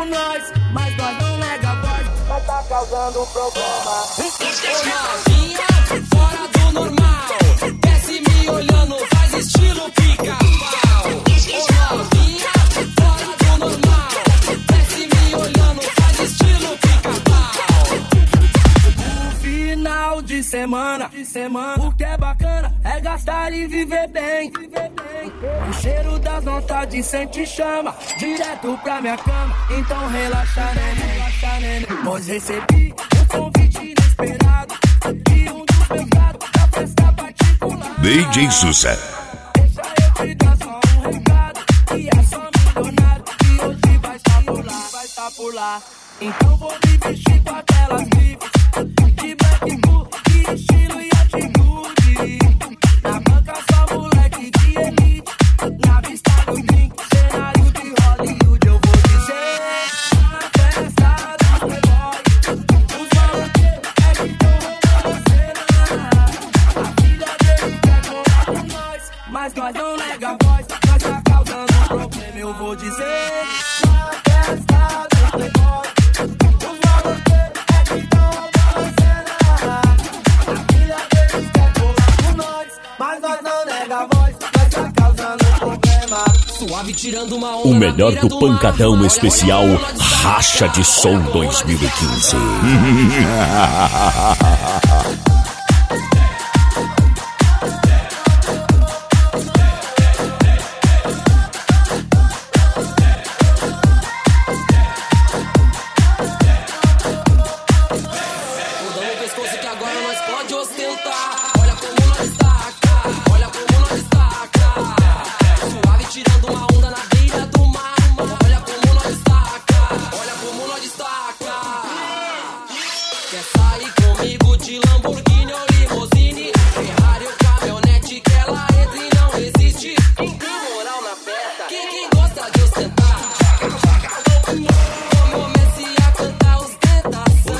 com nós, mas nós não nega a voz. Mas tá causando problema. Novinha, fora do normal, desce me olhando, faz estilo pica-pau. Novinha, fora do normal, desce me olhando, faz estilo pica-pau. No final de semana, o que é bacana é gastar e viver bem. O cheiro das vontades sente chama direto pra minha cama. Então relaxa, neném. Pois recebi um convite inesperado de um dos meus gatos da festa particular. DJ Sussa. Deixa eu te dar só um recado, que é só milionário e hoje vai estar por lá. Então vou me vestir com aquelas clipes de Black Bull, de estilo e atitude. Na banca só moleque de elite, na vista do drink, cenário de Hollywood. Eu vou dizer, na festa dos playboys, os maloqueiros é que tão roubando a cena. A filha dele quer colar com nós, mas nós não nega a voz. Nós tá causando problema, eu vou dizer, na festa dos playboys, os maloqueiros é que tão roubando a cena. A filha deles quer colar com nós, mas nós não nega a voz. Nós tá causando problema. Suave tirando uma onda. O melhor do Pancadão Especial Racha de Som 2015. Mudando o pescoço que agora nós pode ostentar. Olha como nós taca, olha como nós taca. Suave tirando uma onda na beira do mar. Olha como nós taca, olha como nós destaca. Quer sair comigo de Lamborghini ou limousine, Ferrari ou caminhonete, que ela entra e não existe. Quem tem moral na festa, quem gosta de ostentar. Comece a cantar os tentação.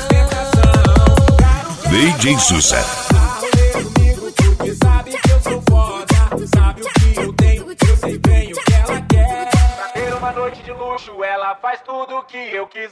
DJ Sussa. Comigo, tu que sabe que eu sou foda. Sabe o que eu tenho, eu sei bem o que ela quer. Pra ter uma noite de luxo, ela faz tudo o que eu quiser.